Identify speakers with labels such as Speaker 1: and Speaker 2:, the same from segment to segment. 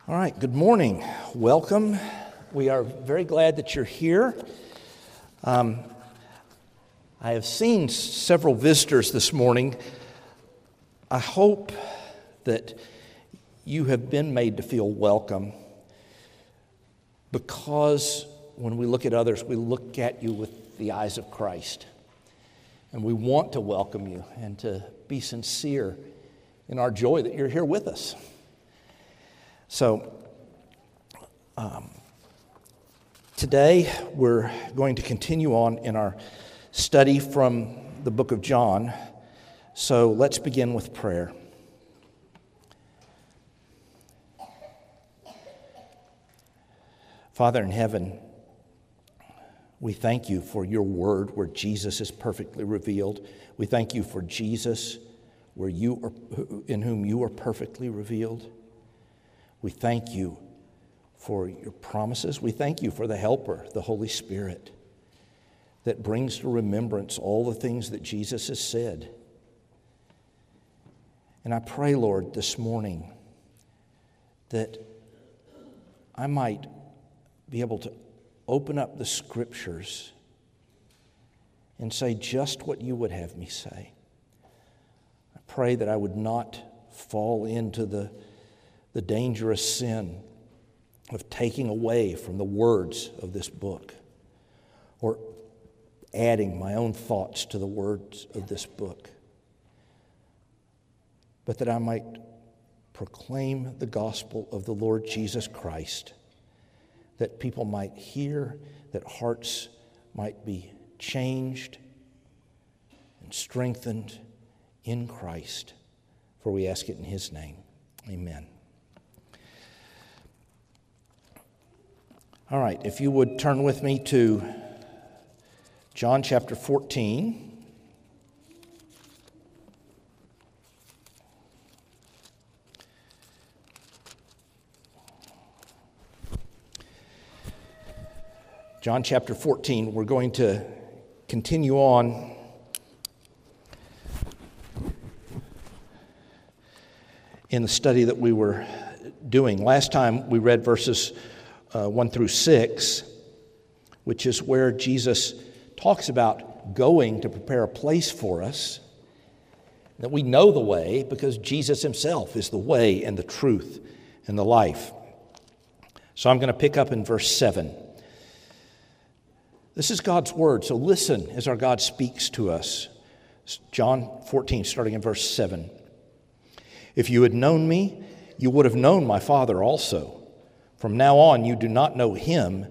Speaker 1: All right, good morning. Welcome. We are very glad that you're here. I have seen several visitors this morning. I hope that you have been made to feel welcome, because when we look at others, we look at you with the eyes of Christ. And we want to welcome you and to be sincere in our joy that you're here with us. So, today we're going to continue on in our study from the book of John. So let's begin with prayer. Father in heaven, we thank you for your word where Jesus is perfectly revealed. We thank you for Jesus in whom you are perfectly revealed. We thank you for your promises. We thank you for the Helper, the Holy Spirit, that brings to remembrance all the things that Jesus has said. And I pray, Lord, this morning that I might be able to open up the Scriptures and say just what you would have me say. I pray that I would not fall into the dangerous sin of taking away from the words of this book or adding my own thoughts to the words of this book, but that I might proclaim the gospel of the Lord Jesus Christ, that people might hear, that hearts might be changed and strengthened in Christ. For we ask it in His name. Amen. All right, if you would turn with me to John chapter 14. John chapter 14, we're going to continue on in the study that we were doing. Last time we read verses 1 through 6, which is where Jesus talks about going to prepare a place for us, that we know the way because Jesus himself is the way and the truth and the life. So I'm going to pick up in verse 7. This is God's word, so listen as our God speaks to us. John 14, starting in verse 7. If you had known me, you would have known my Father also. From now on, you do not know him.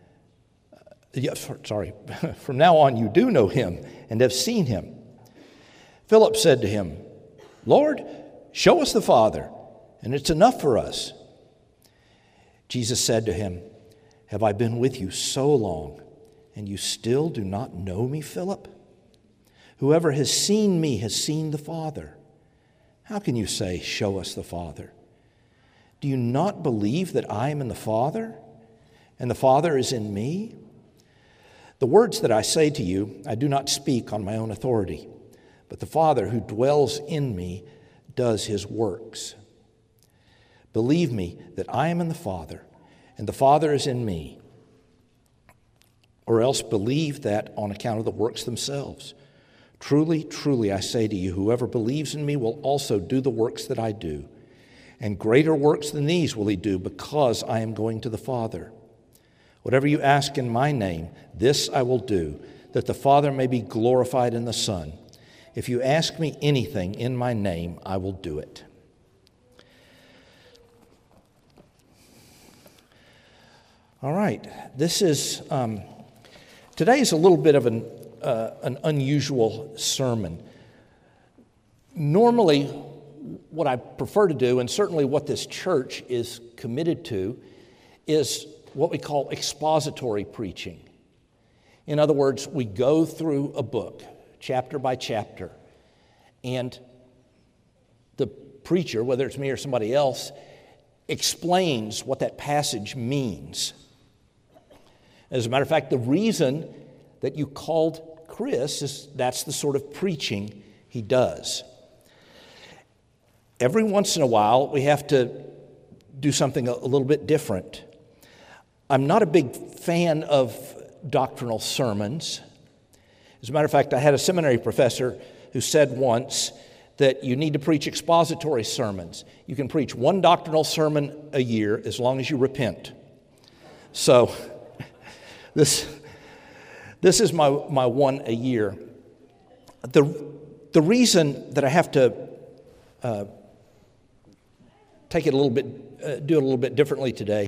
Speaker 1: From now on, you do know him and have seen him. Philip said to him, Lord, show us the Father, and it's enough for us. Jesus said to him, have I been with you so long, and you still do not know me, Philip? Whoever has seen me has seen the Father. How can you say, show us the Father? Do you not believe that I am in the Father, and the Father is in me? The words that I say to you, I do not speak on my own authority, but the Father who dwells in me does his works. Believe me that I am in the Father, and the Father is in me, or else believe that on account of the works themselves. Truly, truly, I say to you, whoever believes in me will also do the works that I do. And greater works than these will he do, because I am going to the Father. Whatever you ask in my name, this I will do, that the Father may be glorified in the Son. If you ask me anything in my name, I will do it. All right, this is today is a little bit of an unusual sermon. Normally, what I prefer to do, and certainly what this church is committed to, is what we call expository preaching. In other words, we go through a book, chapter by chapter, and the preacher, whether it's me or somebody else, explains what that passage means. As a matter of fact, the reason that you called Chris is that's the sort of preaching he does. Every once in a while, we have to do something a little bit different. I'm not a big fan of doctrinal sermons. As a matter of fact, I had a seminary professor who said once that you need to preach expository sermons. You can preach one doctrinal sermon a year as long as you repent. So this is my one a year. The reason that I have to take it a little bit, do it a little bit differently today,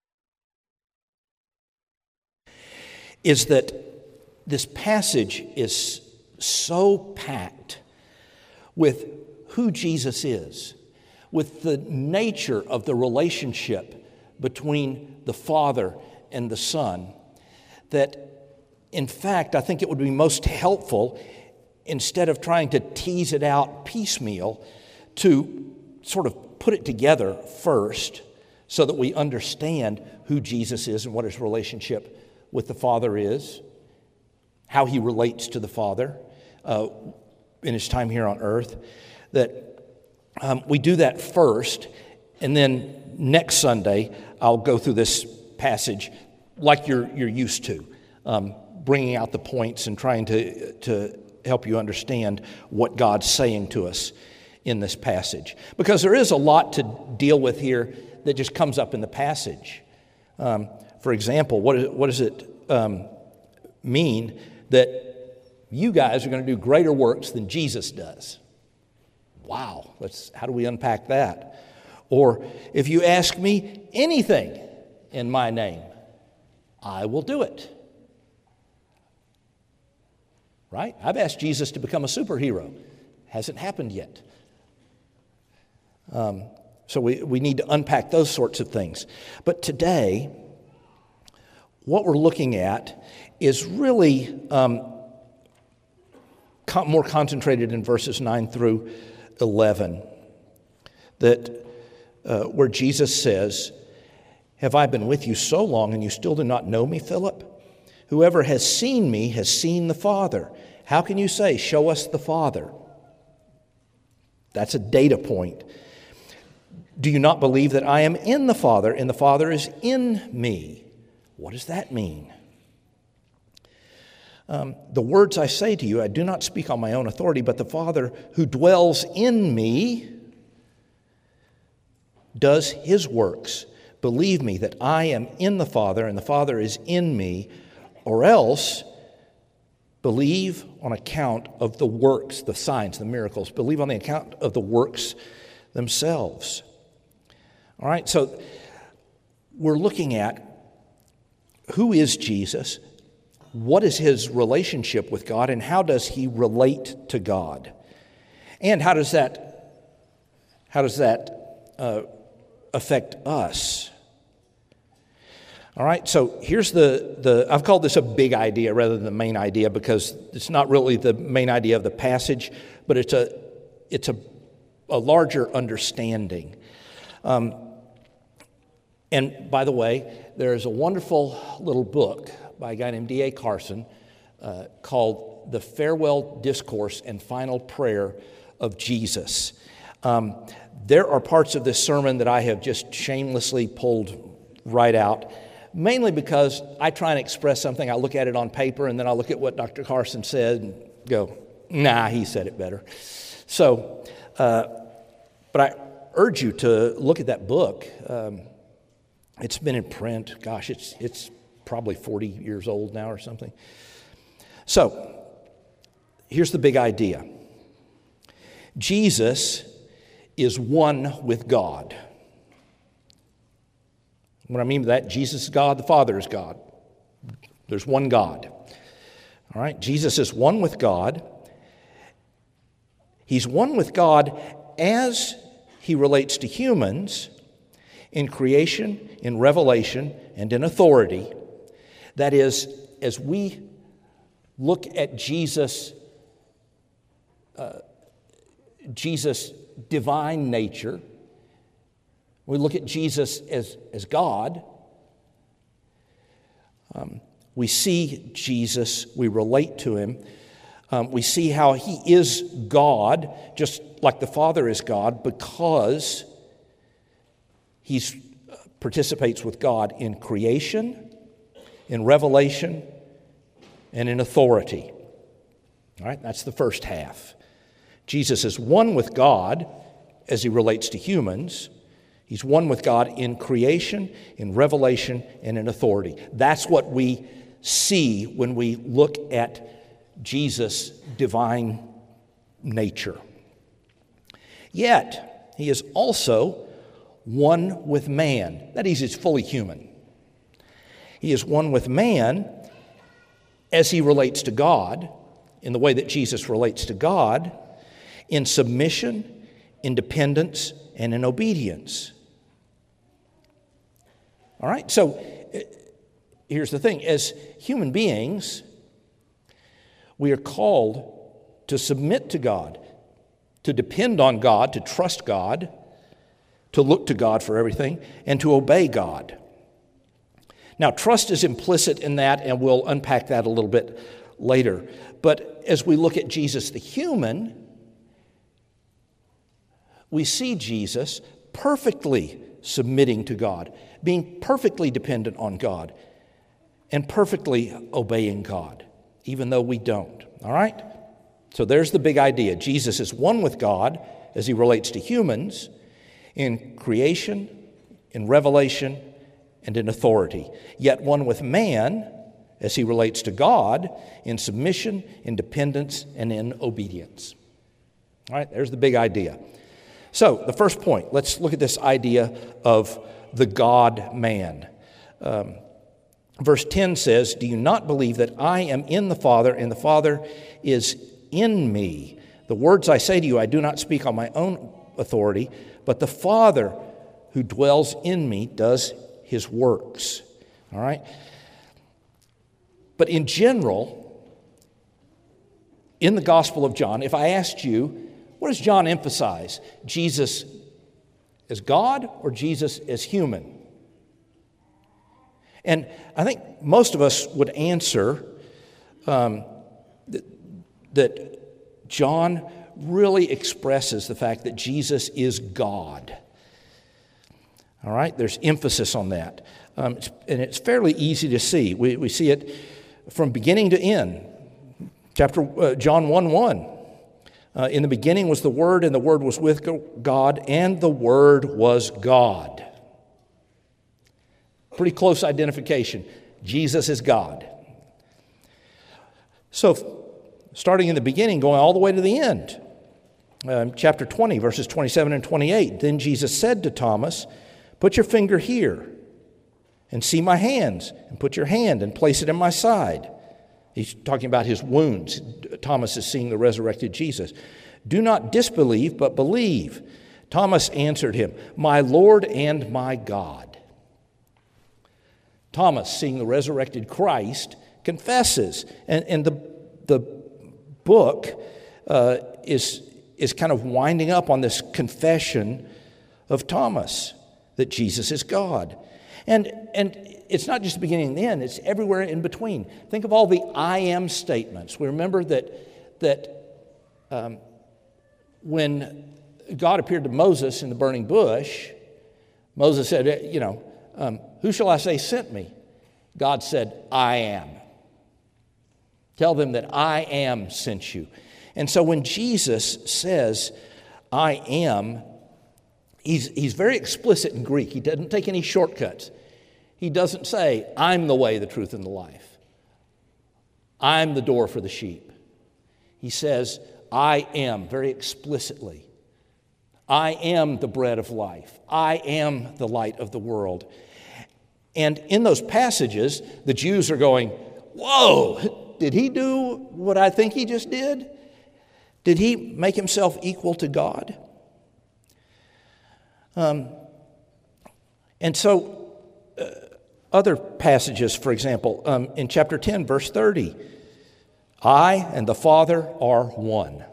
Speaker 1: is that this passage is so packed with who Jesus is, with the nature of the relationship between the Father and the Son, that in fact I think it would be most helpful, instead of trying to tease it out piecemeal, to sort of put it together first so that we understand who Jesus is and what his relationship with the Father is, how he relates to the Father in his time here on earth, that we do that first, and then next Sunday I'll go through this passage like you're used to, bringing out the points and trying to help you understand what God's saying to us in this passage. Because there is a lot to deal with here that just comes up in the passage. For example, what does it mean that you guys are going to do greater works than Jesus does? Wow, how do we unpack that? Or if you ask me anything in my name, I will do it. Right? I've asked Jesus to become a superhero. Hasn't happened yet. So we need to unpack those sorts of things. But today, what we're looking at is really more concentrated in verses 9 through 11, that where Jesus says, "Have I been with you so long and you still do not know me, Philip? Whoever has seen me has seen the Father. How can you say, 'Show us the Father'?" That's a data point. "Do you not believe that I am in the Father and the Father is in me?" What does that mean? "The words I say to you, I do not speak on my own authority, but the Father who dwells in me does his works. Believe me that I am in the Father and the Father is in me, or else believe on account of the works, the signs, the miracles. Believe on the account of the works themselves." All right, so we're looking at who is Jesus, what is his relationship with God, and how does he relate to God? And how does that affect us? All right, so here's I've called this a big idea rather than the main idea, because it's not really the main idea of the passage, but it's a larger understanding. And by the way, there's a wonderful little book by a guy named D.A. Carson called The Farewell Discourse and Final Prayer of Jesus. There are parts of this sermon that I have just shamelessly pulled right out, mainly because I try and express something. I look at it on paper, and then I look at what Dr. Carson said and go, nah, he said it better. So, but I urge you to look at that book. It's been in print. Gosh, it's probably 40 years old now or something. So, here's the big idea. Jesus is one with God. What I mean by that, Jesus is God, the Father is God. There's one God. All right, Jesus is one with God. He's one with God as he relates to humans in creation, in revelation, and in authority. That is, as we look at Jesus' divine nature, we look at Jesus as God, we see Jesus, we relate to him, we see how he is God, just like the Father is God, because he's participates with God in creation, in revelation, and in authority. All right, that's the first half. Jesus is one with God as he relates to humans. He's one with God in creation, in revelation, and in authority. That's what we see when we look at Jesus' divine nature. Yet, he is also one with man. That is, he's fully human. He is one with man as he relates to God, in the way that Jesus relates to God, in submission, in dependence, and in obedience. All right, so here's the thing. As human beings, we are called to submit to God, to depend on God, to trust God, to look to God for everything, and to obey God. Now, trust is implicit in that, and we'll unpack that a little bit later. But as we look at Jesus the human, we see Jesus perfectly submitting to God, being perfectly dependent on God, and perfectly obeying God, even though we don't. All right? So there's the big idea. Jesus is one with God as he relates to humans in creation, in revelation, and in authority, yet one with man as he relates to God in submission, in dependence, and in obedience. All right, there's the big idea. So the first point, let's look at this idea of the God-man. Verse 10 says, "Do you not believe that I am in the Father, and the Father is in me? The words I say to you, I do not speak on my own authority, but the Father who dwells in me does his works." All right? But in general, in the Gospel of John, if I asked you, what does John emphasize? Jesus as God or Jesus as human? And I think most of us would answer that John really expresses the fact that Jesus is God. All right, there's emphasis on that. And it's fairly easy to see. We see it from beginning to end. John 1:1. In the beginning was the Word, and the Word was with God, and the Word was God. Pretty close identification. Jesus is God. So, starting in the beginning, going all the way to the end. Chapter 20, verses 27 and 28. Then Jesus said to Thomas, "Put your finger here and see my hands, and put your hand and place it in my side." He's talking about his wounds. Thomas is seeing the resurrected Jesus. "Do not disbelieve, but believe." Thomas answered him, "My Lord and my God." Thomas, seeing the resurrected Christ, confesses. And the book is kind of winding up on this confession of Thomas that Jesus is God. And it's not just the beginning and the end, it's everywhere in between. Think of all the I am statements. We remember that when God appeared to Moses in the burning bush, Moses said, "Who shall I say sent me?" God said, "I am." Tell them that I am sent you. And so when Jesus says, "I am," he's very explicit in Greek. He doesn't take any shortcuts. He doesn't say, "I'm the way, the truth, and the life. I'm the door for the sheep." He says, "I am," very explicitly. "I am the bread of life. I am the light of the world." And in those passages, the Jews are going, "Whoa, did he do what I think he just did? Did he make himself equal to God?" And so other passages, for example, in chapter 10, verse 30, "I and the Father are one."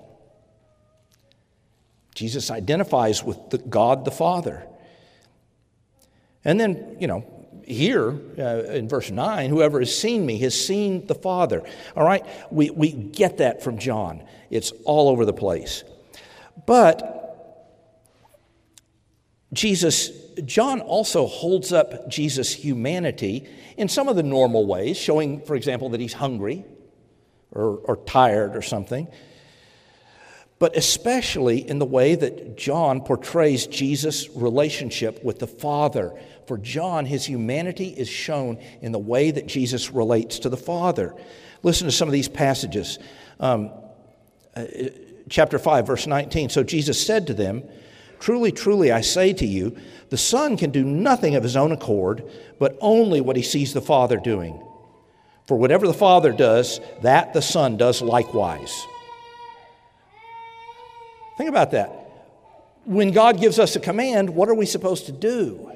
Speaker 1: Jesus identifies with God the Father. And then, here in verse 9, "Whoever has seen me has seen the Father." All right, we get that from John. It's all over the place. But Jesus John also holds up Jesus' humanity in some of the normal ways, showing, for example, that he's hungry or tired or something, but especially in the way that John portrays Jesus' relationship with the Father. For John, his humanity is shown in the way that Jesus relates to the Father. Listen to some of these passages. Chapter 5, verse 19. So Jesus said to them, "Truly, truly, I say to you, the Son can do nothing of his own accord, but only what he sees the Father doing. For whatever the Father does, that the Son does likewise." Think about that. When God gives us a command, what are we supposed to do?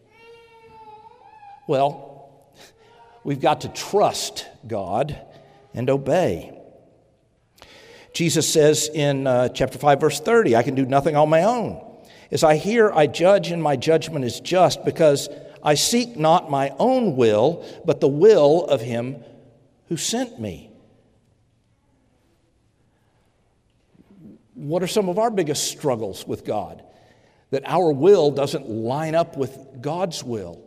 Speaker 1: Well, we've got to trust God and obey. Jesus says in chapter 5, verse 30, "I can do nothing on my own. As I hear, I judge, and my judgment is just, because I seek not my own will, but the will of him who sent me." What are some of our biggest struggles with God? That our will doesn't line up with God's will.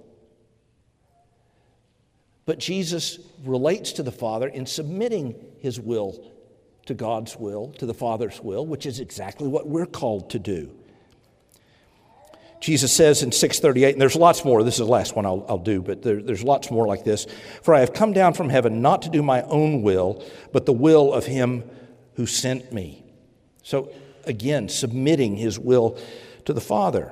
Speaker 1: But Jesus relates to the Father in submitting his will to God's will, to the Father's will, which is exactly what we're called to do. Jesus says in 6:38, and there's lots more, this is the last one I'll do, but there's lots more like this. "For I have come down from heaven not to do my own will, but the will of him who sent me." So again, submitting his will to the Father.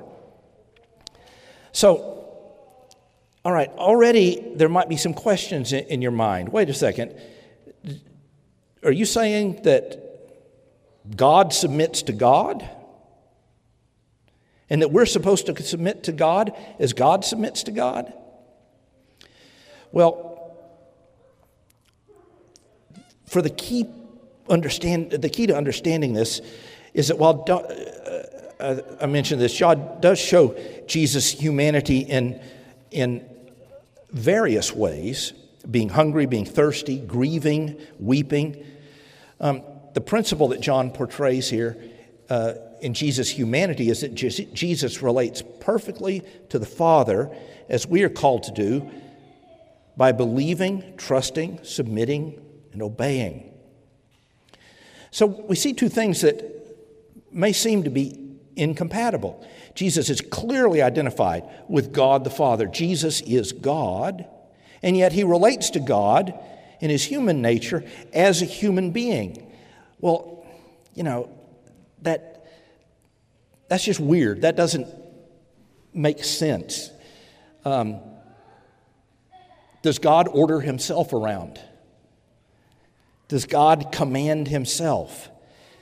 Speaker 1: So, all right, already there might be some questions in your mind. Wait a second. Are you saying that God submits to God? And that we're supposed to submit to God as God submits to God? Well, for the key to understanding this is that while I mentioned this, God does show Jesus' humanity in various ways, being hungry, being thirsty, grieving, weeping. The principle that John portrays here in Jesus' humanity is that Jesus relates perfectly to the Father, as we are called to do, by believing, trusting, submitting, and obeying. So we see two things that may seem to be incompatible. Jesus is clearly identified with God the Father. Jesus is God, and yet he relates to God in his human nature as a human being. Well, that's just weird. That doesn't make sense. Does God order himself around? Does God command himself?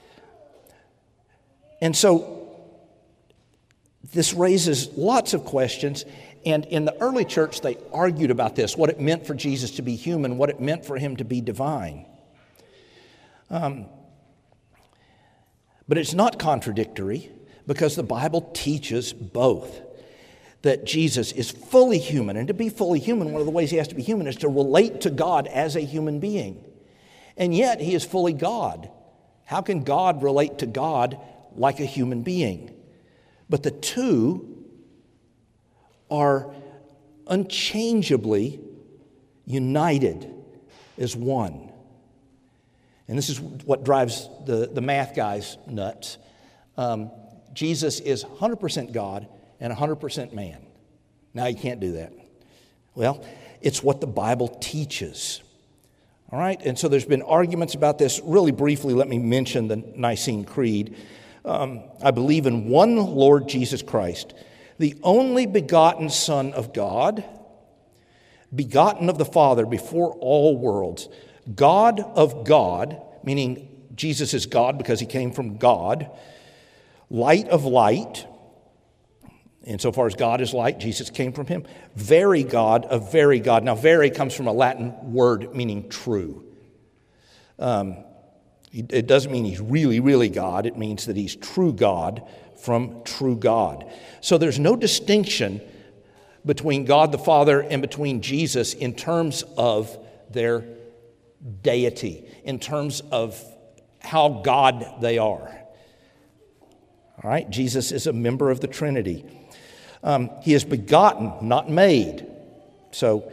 Speaker 1: And so this raises lots of questions. And in the early church, they argued about this, what it meant for Jesus to be human, what it meant for him to be divine. But it's not contradictory, because the Bible teaches both. That Jesus is fully human. And to be fully human, one of the ways he has to be human is to relate to God as a human being. And yet he is fully God. How can God relate to God like a human being? But the two are unchangeably united as one. And this is what drives the math guys nuts. Jesus is 100% God and 100% man. Now you can't do that. Well, it's what the Bible teaches. All right, and so there's been arguments about this. Really briefly, let me mention the Nicene Creed. I believe in one Lord Jesus Christ, the only begotten Son of God, begotten of the Father before all worlds, God of God, meaning Jesus is God because he came from God, light of light, insofar as God is light, Jesus came from him, very God of very God. Now, very comes from a Latin word meaning true. It doesn't mean he's really, really God. It means that he's true God from true God. So there's no distinction between God the Father and between Jesus in terms of their deity, in terms of how God they are. All right, Jesus is a member of the Trinity. He is begotten, not made. So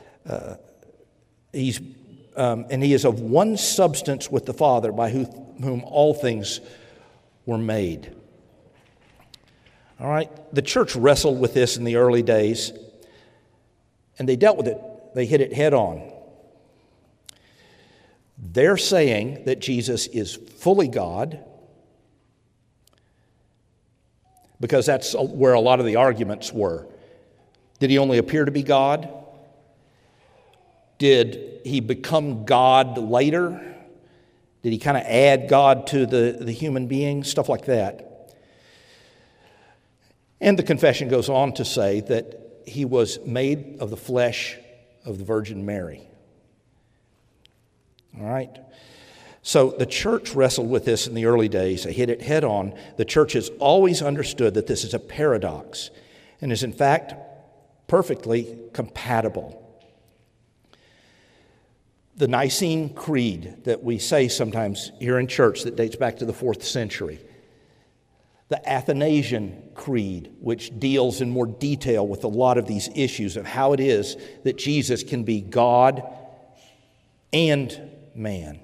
Speaker 1: he is of one substance with the Father, by whom all things were made. All right, the church wrestled with this in the early days, and they dealt with it. They hit it head on. They're saying that Jesus is fully God, because that's where a lot of the arguments were. Did he only appear to be God? Did he become God later? Did he kind of add God to the human being? Stuff like that. And the confession goes on to say that he was made of the flesh of the Virgin Mary. All right? So the church wrestled with this in the early days. They hit it head on. The church has always understood that this is a paradox and is in fact perfectly compatible. The Nicene Creed that we say sometimes here in church that dates back to the 4th century. The Athanasian Creed, which deals in more detail with a lot of these issues of how it is that Jesus can be God and man.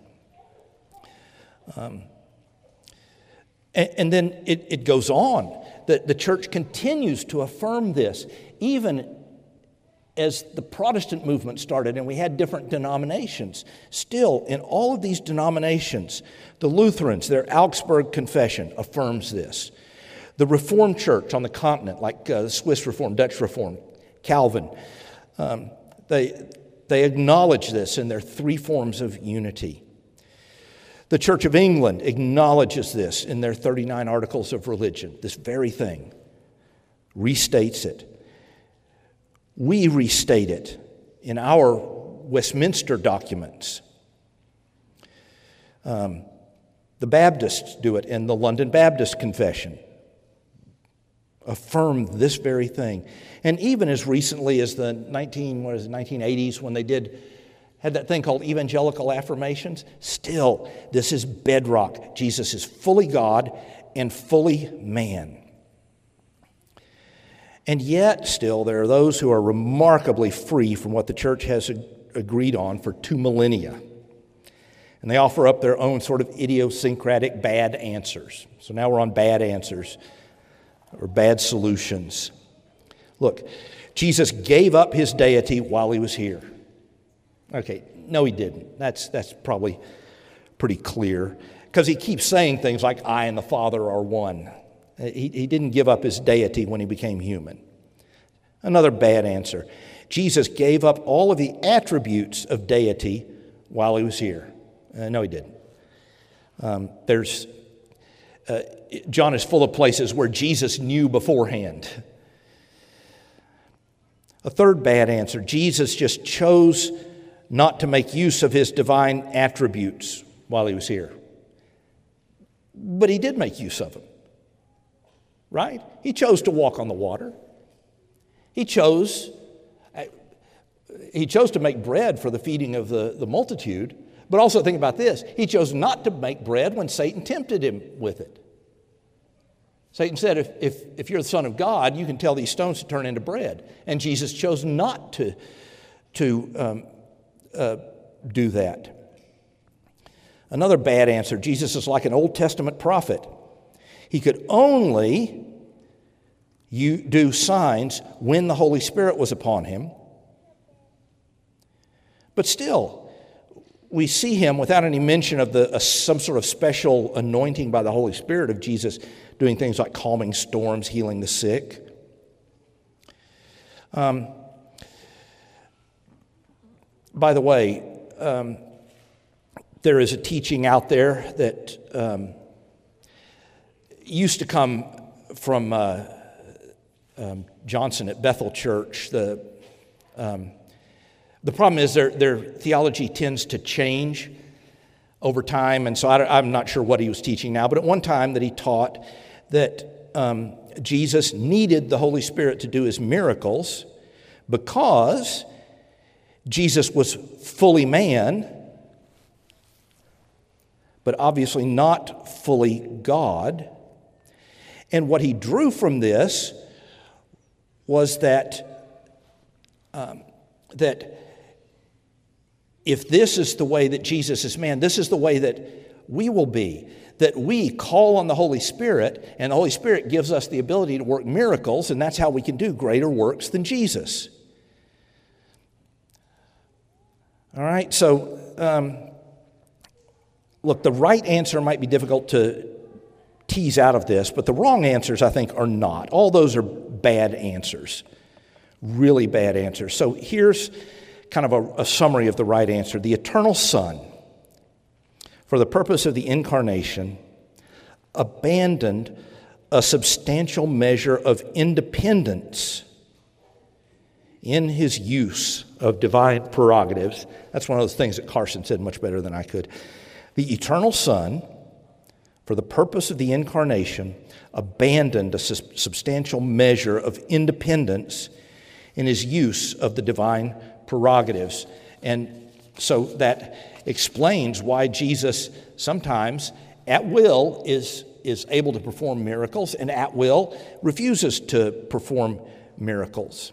Speaker 1: And then it goes on. The church continues to affirm this, even as the Protestant movement started and we had different denominations. Still, in all of these denominations, the Lutherans, their Augsburg Confession affirms this. The Reformed Church on the continent, like the Swiss Reformed, Dutch Reformed, Calvin, they acknowledge this in their 3 forms of unity. The Church of England acknowledges this in their 39 Articles of Religion, this very thing, restates it. We restate it in our Westminster documents. The Baptists do it in the London Baptist Confession. Affirm this very thing. And even as recently as the 1980s, when they had that thing called evangelical affirmations, still, this is bedrock. Jesus is fully God and fully man. And yet, still, there are those who are remarkably free from what the church has agreed on for 2 millennia. And they offer up their own sort of idiosyncratic bad answers. So now we're on bad answers or bad solutions. Look, Jesus gave up his deity while he was here. Okay, no, he didn't. That's probably pretty clear, because he keeps saying things like, I and the Father are one. He didn't give up his deity when he became human. Another bad answer. Jesus gave up all of the attributes of deity while he was here. No, he didn't. John is full of places where Jesus knew beforehand. A third bad answer. Jesus just chose not to make use of his divine attributes while he was here. But he did make use of them. Right? He chose to walk on the water. He chose to make bread for the feeding of the multitude. But also think about this. He chose not to make bread when Satan tempted him with it. Satan said, if you're the Son of God, you can tell these stones to turn into bread. And Jesus chose not to do that. Another bad answer. Jesus is like an Old Testament prophet. He could only do signs when the Holy Spirit was upon him. But still, we see him without any mention of some sort of special anointing by the Holy Spirit of Jesus doing things like calming storms, healing the sick. By the way, there is a teaching out there that used to come from Johnson at Bethel Church. The problem is their theology tends to change over time, and so I'm not sure what he was teaching now, but at one time that he taught that Jesus needed the Holy Spirit to do his miracles because Jesus was fully man, but obviously not fully God. And what he drew from this was that if this is the way that Jesus is man, this is the way that we will be. That we call on the Holy Spirit, and the Holy Spirit gives us the ability to work miracles, and that's how we can do greater works than Jesus. All right, so look, the right answer might be difficult to tease out of this, but the wrong answers, I think, are not. All those are bad answers, really bad answers. So here's kind of a summary of the right answer. The eternal Son, for the purpose of the incarnation, abandoned a substantial measure of independence in his use of divine prerogatives. That's one of those things that Carson said much better than I could. The eternal Son, for the purpose of the incarnation, abandoned a substantial measure of independence in his use of the divine prerogatives. And so that explains why Jesus sometimes, at will, is able to perform miracles, and at will refuses to perform miracles.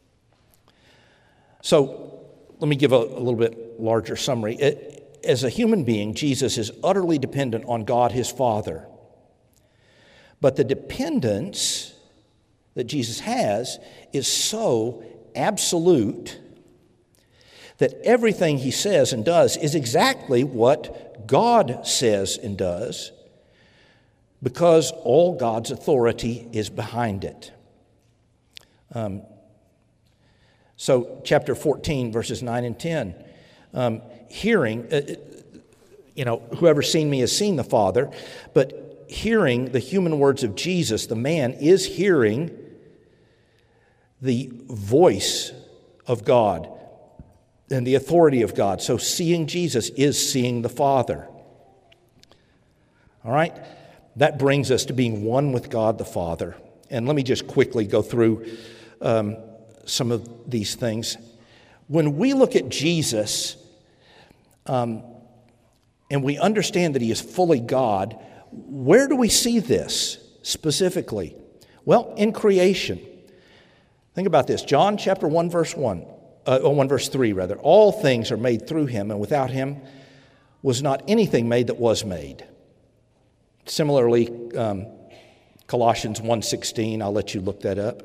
Speaker 1: So let me give a little bit larger summary. As a human being, Jesus is utterly dependent on God his Father. But the dependence that Jesus has is so absolute that everything he says and does is exactly what God says and does, because all God's authority is behind it. So chapter 14, verses 9 and 10, hearing, whoever's seen me has seen the Father, but hearing the human words of Jesus, the man is hearing the voice of God and the authority of God. So seeing Jesus is seeing the Father. All right? That brings us to being one with God the Father. And let me just quickly go through some of these things. When we look at Jesus and we understand that he is fully God, where do we see this specifically? Well, in creation. Think about this. John chapter 1, verse 3. All things are made through him, and without him was not anything made that was made. Similarly, Colossians 1:16, I'll let you look that up.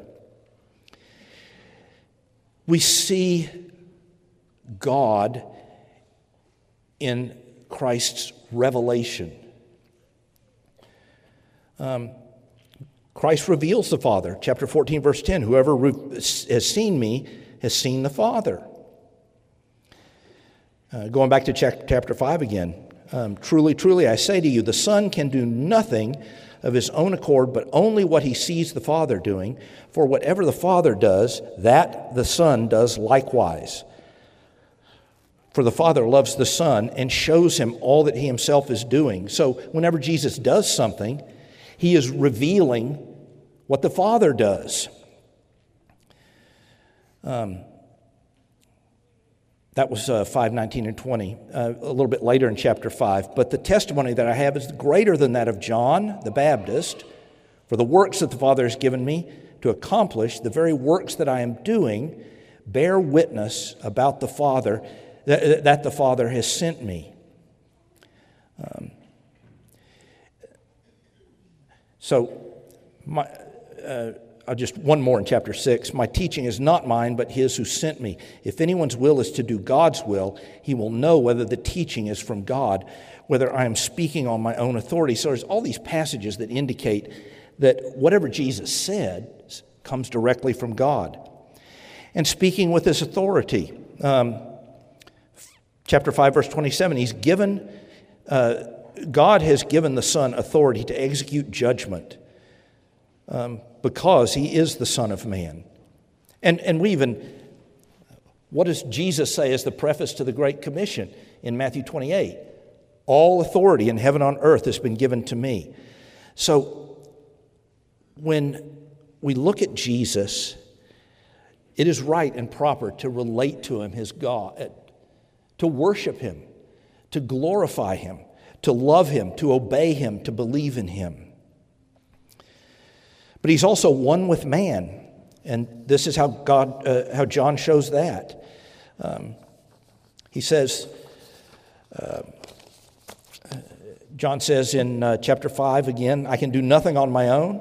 Speaker 1: We see God in Christ's revelation. Christ reveals the Father. Chapter 14, verse 10, whoever has seen me has seen the Father. Going back to chapter 5 again. Truly, truly, I say to you, the Son can do nothing of his own accord, but only what he sees the Father doing. For whatever the Father does, that the Son does likewise. For the Father loves the Son and shows him all that he himself is doing. So whenever Jesus does something, he is revealing what the Father does. That was 5:19 and 20. A little bit later in chapter 5. But the testimony that I have is greater than that of John the Baptist. For the works that the Father has given me to accomplish, the very works that I am doing, bear witness about the Father, that the Father has sent me. Just one more in chapter 6. My teaching is not mine, but his who sent me. If anyone's will is to do God's will, he will know whether the teaching is from God, whether I am speaking on my own authority. So there's all these passages that indicate that whatever Jesus said comes directly from God. And speaking with this authority, chapter 5, verse 27, God has given the Son authority to execute judgment. Because he is the Son of Man. And what does Jesus say as the preface to the Great Commission in Matthew 28? All authority in heaven and on earth has been given to me. So when we look at Jesus, it is right and proper to relate to him as God, to worship him, to glorify him, to love him, to obey him, to believe in him. But he's also one with man. And this is how John shows that. He says, John says in chapter 5 again, I can do nothing on my own.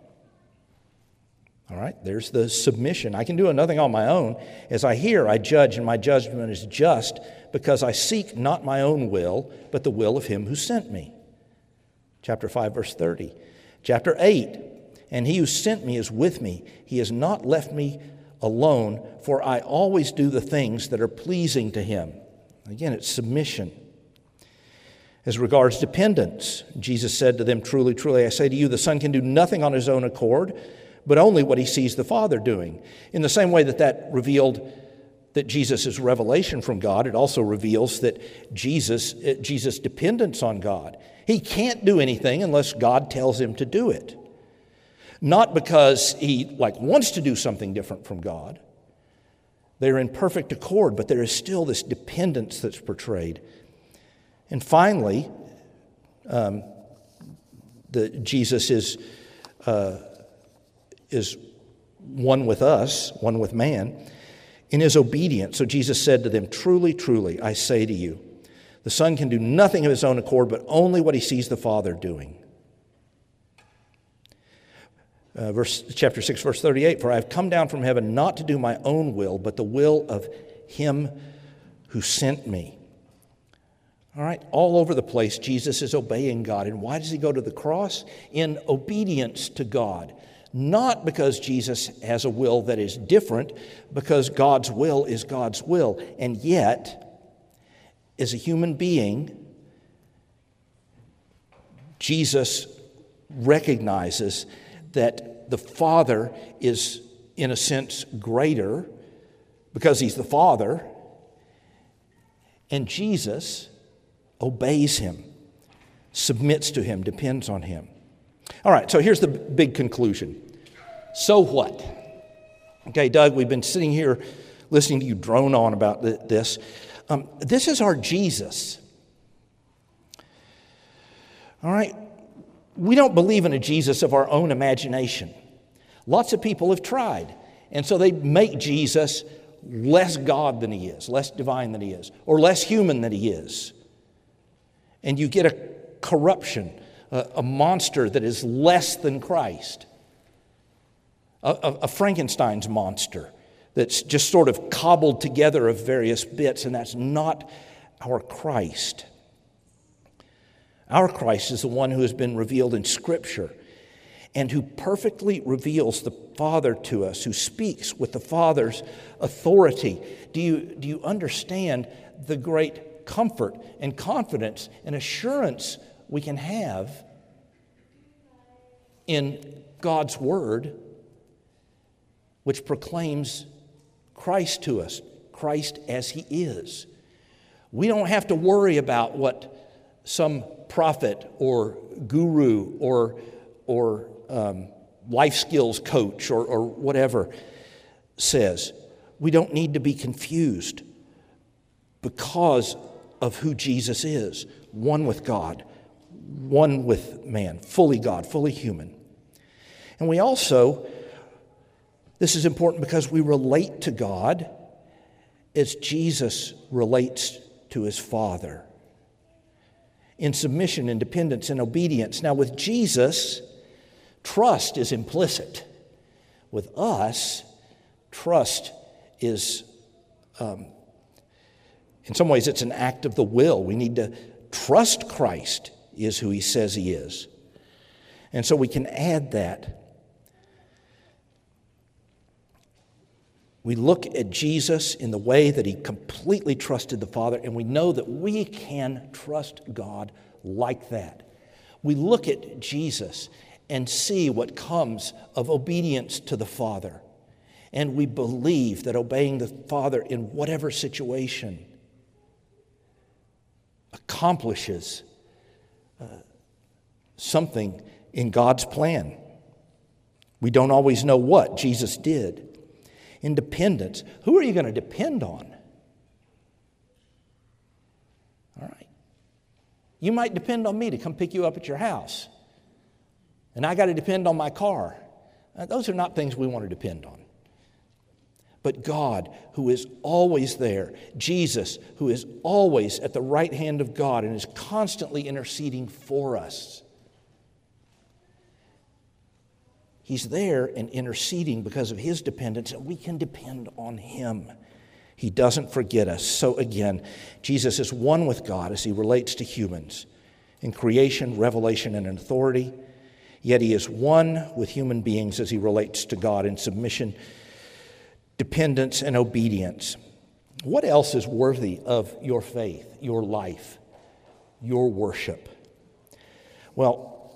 Speaker 1: All right, there's the submission. I can do nothing on my own. As I hear, I judge, and my judgment is just, because I seek not my own will, but the will of him who sent me. Chapter 5, verse 30. Chapter 8, and he who sent me is with me. He has not left me alone, for I always do the things that are pleasing to him. Again, it's submission. As regards dependence, Jesus said to them, truly, truly, I say to you, the Son can do nothing on his own accord, but only what he sees the Father doing. In the same way that revealed that Jesus' revelation from God, it also reveals that Jesus' dependence on God. He can't do anything unless God tells him to do it. Not because he wants to do something different from God. They're in perfect accord, but there is still this dependence that's portrayed. And finally, Jesus is one with us, one with man, in his obedience. So Jesus said to them, truly, truly, I say to you, the Son can do nothing of his own accord, but only what he sees the Father doing. Chapter 6, verse 38, for I have come down from heaven not to do my own will, but the will of him who sent me. All right, all over the place, Jesus is obeying God. And why does he go to the cross? In obedience to God. Not because Jesus has a will that is different, because God's will is God's will. And yet, as a human being, Jesus recognizes that the Father is, in a sense, greater because he's the Father, and Jesus obeys him, submits to him, depends on him. All right, so here's the big conclusion. So what? Okay, Doug, we've been sitting here listening to you drone on about this. This is our Jesus. All right? We don't believe in a Jesus of our own imagination. Lots of people have tried, and so they make Jesus less God than he is, less divine than he is, or less human than he is. And you get a corruption, a monster that is less than Christ, a Frankenstein's monster that's just sort of cobbled together of various bits, and that's not our Christ. Our Christ is the one who has been revealed in Scripture and who perfectly reveals the Father to us, who speaks with the Father's authority. Do you understand the great comfort and confidence and assurance we can have in God's Word, which proclaims Christ to us, Christ as he is? We don't have to worry about what some prophet or guru or life skills coach or whatever says. We don't need to be confused because of who Jesus is, one with God, one with man, fully God, fully human. And we also, this is important because we relate to God as Jesus relates to his Father, in submission, in dependence, in obedience. Now, with Jesus, trust is implicit. With us, trust is, in some ways, it's an act of the will. We need to trust Christ is who he says he is. And so we can add that. We look at Jesus in the way that he completely trusted the Father, and we know that we can trust God like that. We look at Jesus and see what comes of obedience to the Father, and we believe that obeying the Father in whatever situation accomplishes something in God's plan. We don't always know what Jesus did. Independence. Who are you going to depend on? All right. You might depend on me to come pick you up at your house. And I got to depend on my car. Those are not things we want to depend on. but God, who is always there, Jesus, who is always at the right hand of God and is constantly interceding for us. He's there and interceding because of his dependence, and we can depend on him. He doesn't forget us. So again, Jesus is one with God as he relates to humans in creation, revelation, and in authority. Yet he is one with human beings as he relates to God in submission, dependence, and obedience. What else is worthy of your faith, your life, your worship? Well,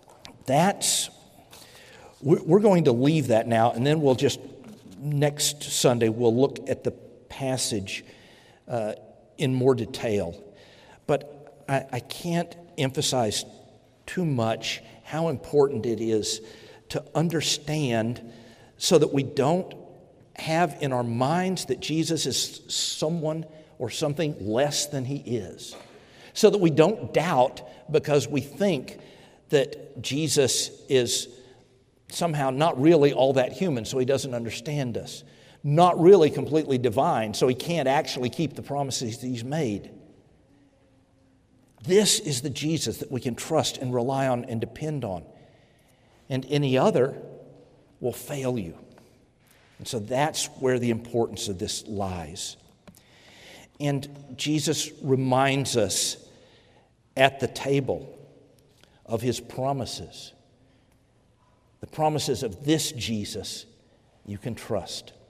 Speaker 1: we're going to leave that now, and then next Sunday, we'll look at the passage in more detail. But I can't emphasize too much how important it is to understand so that we don't have in our minds that Jesus is someone or something less than he is. So that we don't doubt because we think that Jesus is somehow not really all that human, so he doesn't understand us. Not really completely divine, so he can't actually keep the promises that he's made. This is the Jesus that we can trust and rely on and depend on. And any other will fail you. And so that's where the importance of this lies. And Jesus reminds us at the table of his promises. The promises of this Jesus you can trust.